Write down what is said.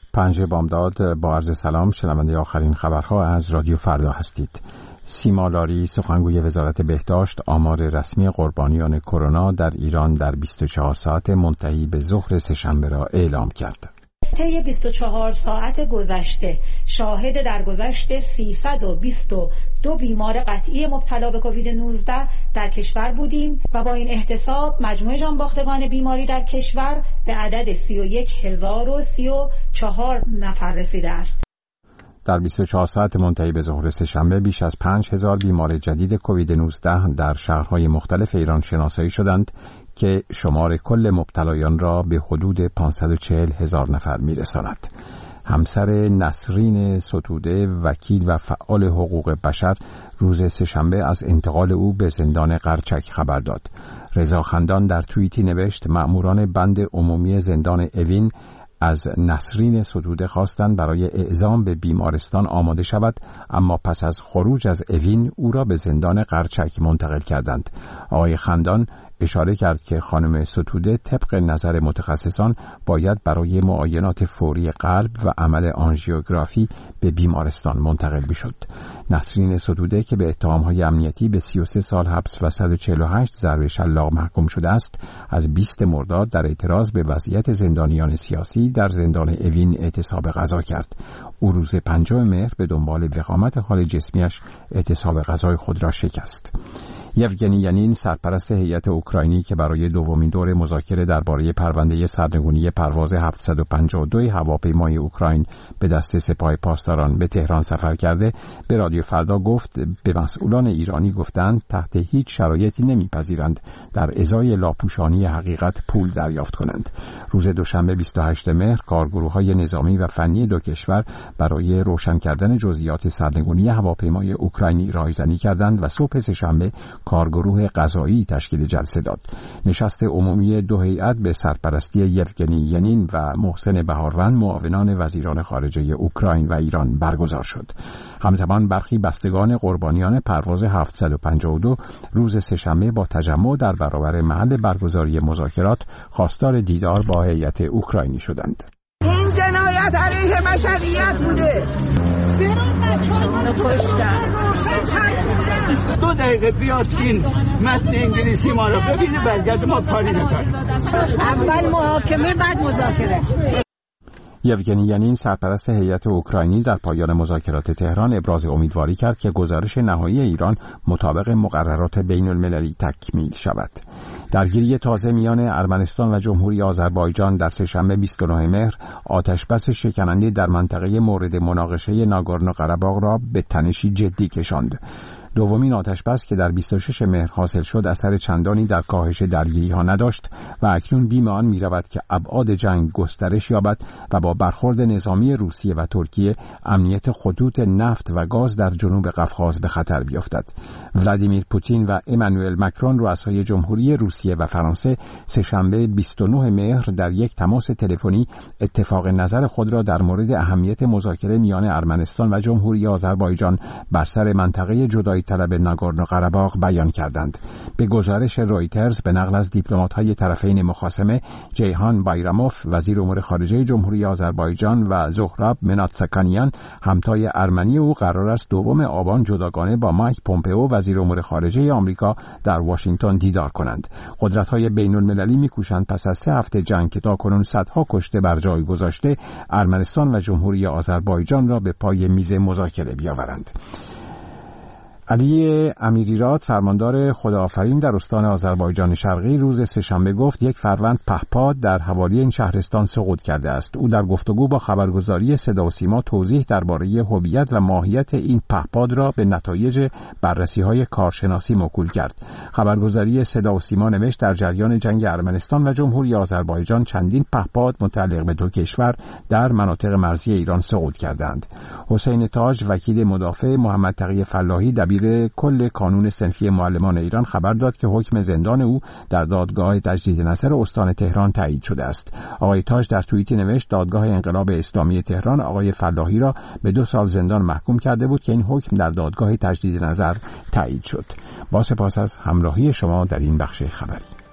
5 بامداد با عرض سلام، شنونده آخرین خبرها از رادیو فردا هستید. سیما لاری سخنگوی وزارت بهداشت آمار رسمی قربانیان کرونا در ایران در 24 ساعت منتهی به ظهر سه‌شنبه را اعلام کرد. طی 24 ساعت گذشته شاهد درگذشت 322 بیمار قطعی مبتلا به کووید 19 در کشور بودیم و با این احتساب مجموع جانباختگان بیماری در کشور به عدد 31034 نفر رسیده است. در 24 ساعت منتهی به ظهر سه‌شنبه بیش از 5000 بیمار جدید کووید 19 در شهرهای مختلف ایران شناسایی شدند که شمار کل مبتلایان را به حدود 540,000 نفر می‌رساند. همسر نسرین ستوده، وکیل و فعال حقوق بشر، روز سه‌شنبه از انتقال او به زندان قرچک خبر داد. رضا خندان در توییتی نوشت: مأموران بند عمومی زندان اوین از نسرین ستوده خواستند برای اعزام به بیمارستان آماده شود، اما پس از خروج از اوین او را به زندان قرچک منتقل کردند. آقای خندان اشاره کرد که خانم ستوده طبق نظر متخصصان باید برای معاینات فوری قلب و عمل آنژیوگرافی به بیمارستان منتقل بشد. نسرین ستوده که به اتهام‌های امنیتی به 33 سال حبس و 148 ضرب شلاق محکوم شده است، از 20 مرداد در اعتراض به وضعیت زندانیان سیاسی در زندان اوین اعتصاب غذا کرد. او روز 5 مهر به دنبال وخامت حال جسمیش اعتصاب غذای خود را شکست. یوگنی ینین، سرپرست هیئت اوکراینی که برای دومین دور مذاکره درباره پرونده سرنگونی پرواز 752 هواپیمای اوکراین به دست سپاه پاسداران به تهران سفر کرده، به رادیو فردا گفت به مسئولان ایرانی گفتند تحت هیچ شرایطی نمیپذیرند در ازای لاپوشانی حقیقت پول دریافت کنند. روز دوشنبه 28 مهر کارگروه‌های نظامی و فنی دو کشور برای روشن کردن جزئیات سرنگونی هواپیمای اوکراینی رایزنی کردند و صبح سه‌شنبه کارگروه قضایی تشکیل جلسه داد. نشست عمومی دو هیئت به سرپرستی یوگنی ینین و محسن بهاروند، معاونان وزیران خارجه اوکراین و ایران برگزار شد. همزمان برخی بستگان قربانیان پرواز 752 روز سه‌شنبه با تجمع در برابر محل برگزاری مذاکرات خواستار دیدار با هیئت اوکراینی شدند. این جنایت علیه بشریت بوده. 2 دقیقه بیاد این متن انگلیسی ما رو ببینه، برگرد ما کاری نکنیم. اول محاکمه بعد مذاکره. یوگنی ینین، سرپرست هیئت اوکراینی، در پایان مذاکرات تهران ابراز امیدواری کرد که گزارش نهایی ایران مطابق مقررات بین المللی تکمیل شود. درگیری تازه میان ارمنستان و جمهوری آذربایجان در سه‌شنبه 29 مهر آتشبس شکننده در منطقه مورد مناقشه ناگورنو قره‌باغ را به تنشی جدی کشاند. دومین آتشبس که در 26 مهر حاصل شد اثر چندانی در کاهش درگیری‌ها نداشت و اکنون بیم آن می‌رود که ابعاد جنگ گسترش یابد و با برخورد نظامی روسیه و ترکیه امنیت خطوط نفت و گاز در جنوب قفقاز به خطر بیفتد. ولادیمیر پوتین و امانوئل مکرون، رؤسای جمهوری روسیه و فرانسه، سه‌شنبه 29 مهر در یک تماس تلفنی اتفاق نظر خود را در مورد اهمیت مذاکره میان ارمنستان و جمهوری آذربایجان بر سر منطقه جدایی طلب ناگورنو قره‌باغ بیان کردند. به گزارش رویترز به نقل از دیپلمات‌های طرفین مخاصمه، جیهان بایراموف، وزیر امور خارجه جمهوری آذربایجان، و زهراب مناتسکانیان، همتای ارمنی او، قرار است 2 آبان جداگانه با مایک پومپئو، وزیر امور خارجه آمریکا، در واشنگتن دیدار کنند. قدرت‌های بین‌المللی می‌کوشند پس از 3 هفته جنگ که تاکنون صدها کشته بر جای گذاشته، ارمنستان و جمهوری آذربایجان را به پای میز مذاکره بیاورند. علی امیریراد، فرماندار خداآفرین در استان آذربایجان شرقی، روز سه‌شنبه گفت یک فروند پهپاد در حوالی این شهرستان سقوط کرده است. او در گفتگو با خبرگزاری صدا و سیما توضیح درباره هویت و ماهیت این پهپاد را به نتایج بررسی‌های کارشناسی موکول کرد. خبرگزاری صدا و سیما نوشت در جریان جنگ ارمنستان و جمهوری آذربایجان چندین پهپاد متعلق به 2 کشور در مناطق مرزی ایران سقوط کردند. حسین تاج، وکیل مدافع محمد تقی فلاحی، دبیر کل کانون صنفی معلمان ایران، خبر داد که حکم زندان او در دادگاه تجدید نظر استان تهران تایید شده است. آقای تاج در توییتی نوشت دادگاه انقلاب اسلامی تهران آقای فلاحی را به 2 سال زندان محکوم کرده بود که این حکم در دادگاه تجدید نظر تایید شد. با سپاس از همراهی شما در این بخش خبری.